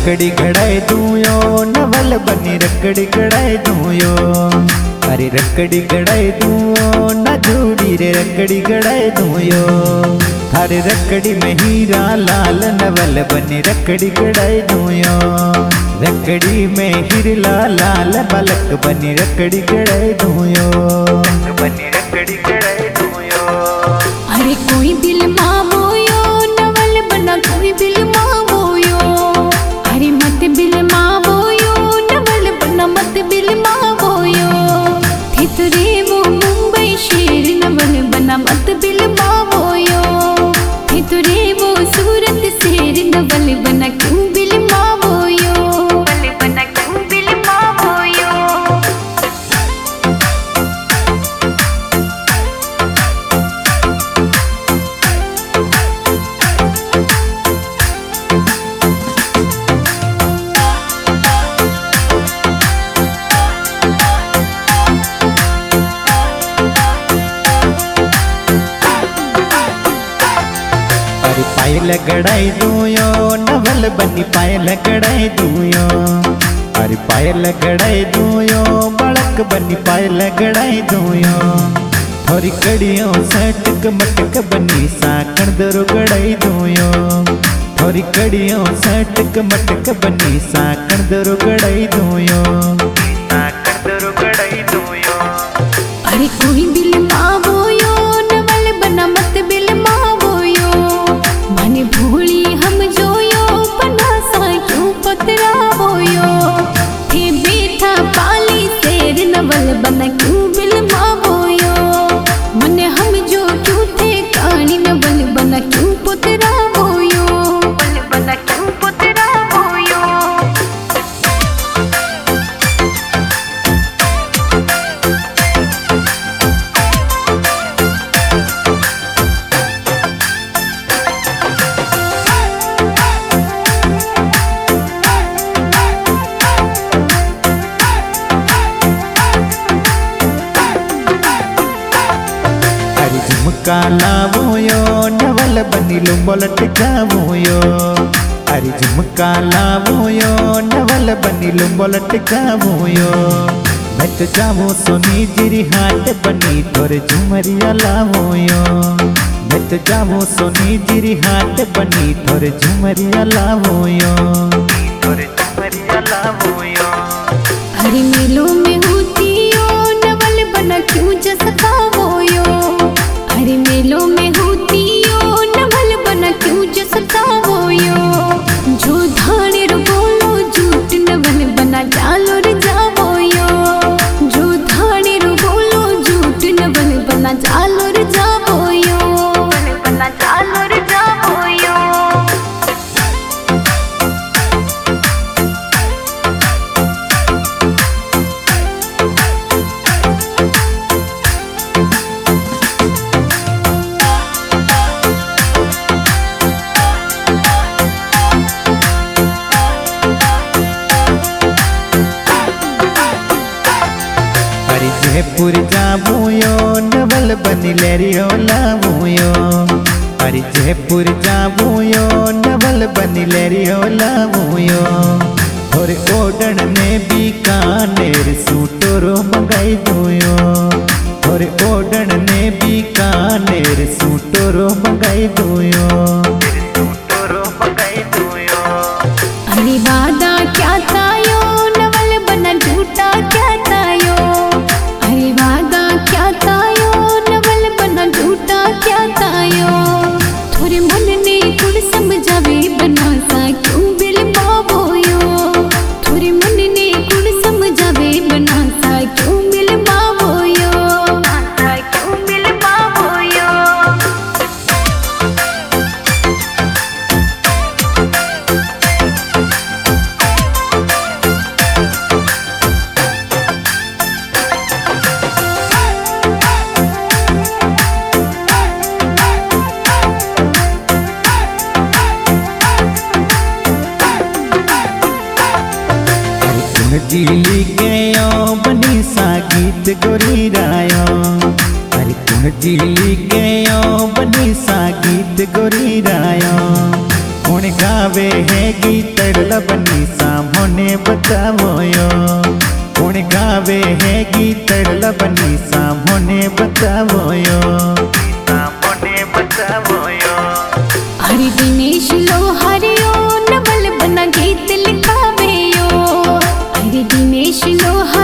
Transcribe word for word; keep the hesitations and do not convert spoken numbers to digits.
रकड़ी कड़ाई दूयो नवल बनी रकड़ी कड़ाई दूयो। अरे रकड़ी कड़ाई दूयो न झूड़ी रे रकड़ी कड़ाई दूयो। थारे रकड़ी में हीरा लाल नवल बनी रकड़ी कड़ाई दूयो। रकड़ी में हीरा लाल बालक बनी रकड़ी कड़ाई दूयो। बनी रकड़ी कड़ाई दूयो। अरे कोई बिल मावोयो नवल बना कोई बिल मावोयो। अरे मत बिल मावोयो नवल बना मत बिल मावोयो। थितरे वो मुंबई शेर नवल बना मत बिल मावोयो। थितरे वो सूरत शेर नवल बना क्यों बिल मावोयो। बना क्यों बिल मावोयो। पायल गड़ाई दूयो नवल बनी पायल गड़ाई दूयो। अरे पायल गड़ाई दूयो बड़क बनी पायल गड़ाई दूयो। थोड़ी कड़ियों सटक मटक बनी साकण दरो गड़ाई दूयो। थोड़ी कड़ियों सटक मटक बनी साकण दरो गड़ाई दूयो। साकण दरो गड़ाई दूयो। अरे कोई बिल मावोयो नवल बना मत बिल मावोयो। मन भूली हम जोयो बना सा क्यों पतरावोयो। थे बेटा पाली शेर नवल बना क्यों बिल मावोयो। मन हम जो क्यों थे कहानी नवल बना क्यों पतरावोयो। बना क्यों पतरावोयो। झुमका लावोयो नवल बनी लुम्बो लटकावोयो। अरे झुमका लावोयो नवल बनी लुम्बो लटकावोयो। मैं तो जावो सोनी जिरी हाट बनी तोरे झुमरिया लावोयो। मैं तो जावो सोनी जिरी हाट बनी तोरे झुमरिया लावोयो। तोरे झुमरिया लावोयो। अरे मेलों में होतियो नवल बना क्यों जसकावोयो। अरे मेलों में होतियो नवल बना क्यों जसकावोयो। जो धाने रो बोलो झूठ नवल बना चालो रे जावोयो। जो धाने रो बोलो झूठ नवल बना चालो रे जावोयो। बना चालो रे जावोयो। जयपुर जावोयो नवल बनी लेरियो लावोयो। अरे जयपुर जावोयो नवल बनी लेरियो लावोयो। और ओडन में बीकानेर सूटोरो मंगाई दूयो। और ओडन में बीकानेर सूटोरो मंगाई दूयो। सूटोरो मंगाई दूयो। अरे वादा क्या तायो नवल बना झूठा क्या तायो। अरे वादा क्या तायो नवल बना झूठा क्या तायो। थोड़े मन ने कुल समझावे बना सा क्यों बिल मावोयो। थोड़े मन ने कुल समझावे बना सा क्यों बिल मावोयो। सा क्यों बिल मावोयो। जीली गयो बनी सा गीत गोरी रायो। अरे तुम जीली गयो बनी सा गीत गोरी रायो। कौन गावे है गीत बनी सामने बतावो यो कौन गावे है गीत बनी सामने बतावो यो सामने बतावो यो। हरि दिनेश लोहारियो नवल बना गीत लिखावे यो। हरि दिनेश लोहारियो